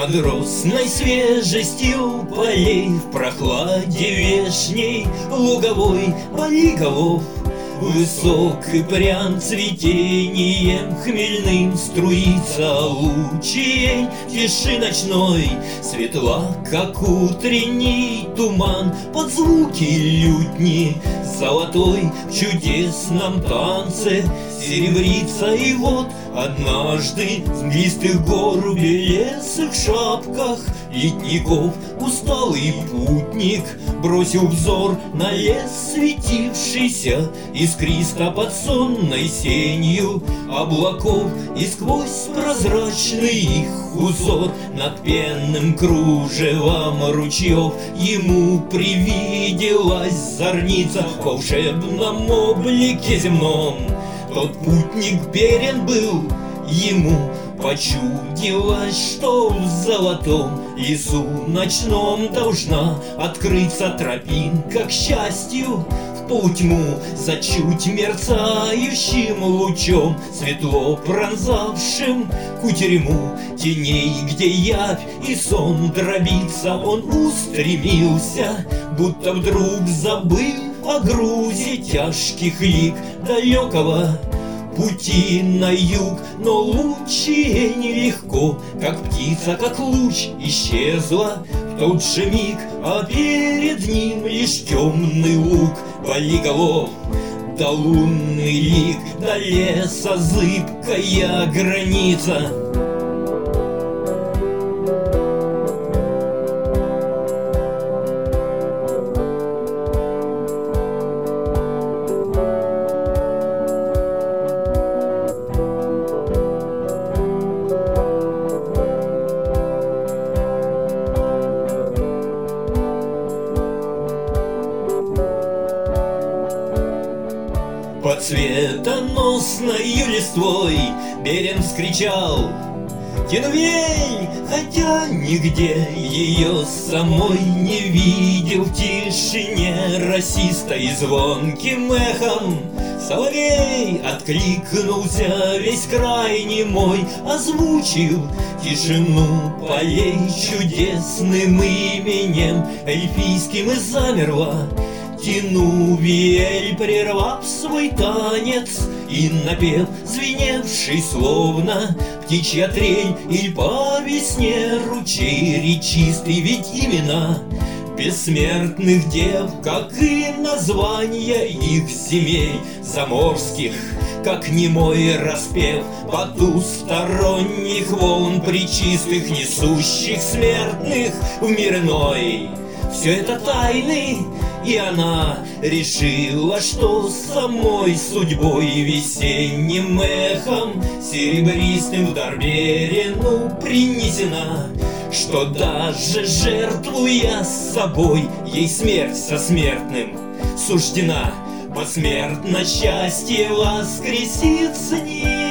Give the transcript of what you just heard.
Под росной свежестью полей, в прохладе вешней луговой болиголов, высок и прям цветением хмельным струится лучей тиши ночной, светла, как утренний туман под звуки лютни золотой в чудесном танце серебрится. И вот однажды с мглистых гор в белесых шапках ледников усталый путник бросил взор на лес, светившийся искристо под сонной сенью облаков, и сквозь прозрачный их узор над пенным кружевом ручьев ему привиделась зорница в волшебном облике земном. Тот путник верен был ему, почудилось, что в золотом лесу ночном должна открыться тропинка к счастью. В полутьму за чуть мерцающим лучом, светло пронзавшим кутерьму теней, где явь и сон дробится, он устремился, будто вдруг забыв о грузе тяжких лик далекого пути на юг. Но лучи нелегко, как птица, как луч, исчезла в тот же миг, а перед ним лишь темный луг болиголов, да лунный лик, да леса зыбкая граница. Под светоносною листвой Берен вскричал «Тинвель!», хотя нигде ее самой не видел. В тишине росистой звонким эхом соловей откликнулся весь край немой, озвучил тишину полей чудесным именем эльфийским, и замерла Тинувель, прервав свой танец, и напев, звеневший словно птичья трель, или по весне ручей речистый. Ведь имена бессмертных дев, как и названия их земель заморских, как немой распев потусторонних волн пречистых, несущих смертных в мир иной. Все это тайны, и она решила, что самой судьбой весенним эхом серебристым в дар Берену принесена, что даже жертвуя собой, ей смерть со смертным суждена. Посмертно счастье воскресит с ним.